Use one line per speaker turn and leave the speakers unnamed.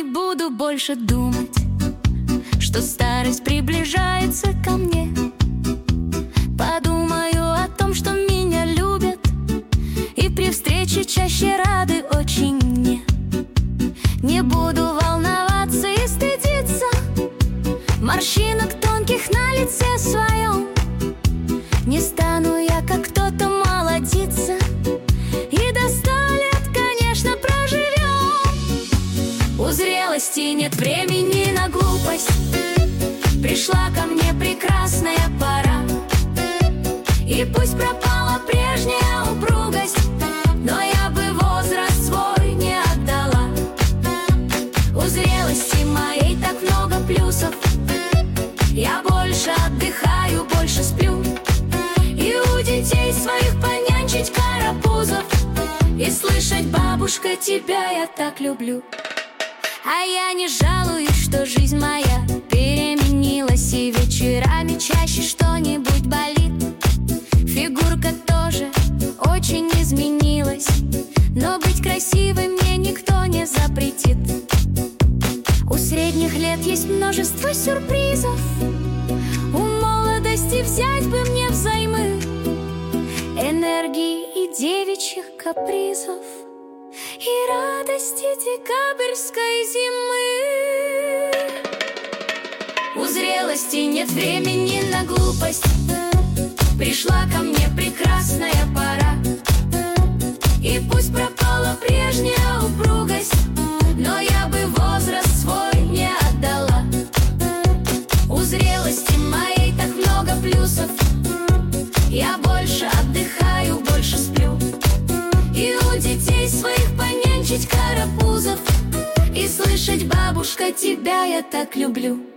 буду больше думать, что старость приближается ко мне. Подумаю о том, что меня любят, и при встрече чаще рады очень мне. Не буду волноваться и стыдиться морщинок тонких на лице своем. Не стану я, как кто-то, молодиться, и до 100 лет, конечно, проживем. У зрелости нет времени на глупость, пришла ко мне прекрасная пора. И пусть пропала прежняя упругость, но я бы возраст свой не отдала. У зрелости моей так много плюсов, я больше отдыхаю, больше сплю. И у детей своих понянчить карапузов, и слышать: бабушка, тебя я так люблю. А я не жалуюсь, что жизнь моя переменилась, и вечерами чаще что-нибудь болит. Фигурка тоже очень изменилась, но быть красивой мне никто не запретит. У средних лет есть множество сюрпризов, у молодости взять бы мне взаймы энергии и девичьих капризов, и радости декабрьской зимы. У зрелости нет времени на глупость, пришла ко мне прекрасная пора. И пусть пропала прежняя упругость, но я бы возраст свой не отдала. У зрелости моей так много плюсов, я больше отдыхаю, больше сплю. И у детей своих понянчить карапузов, и слышать: бабушка, тебя я так люблю.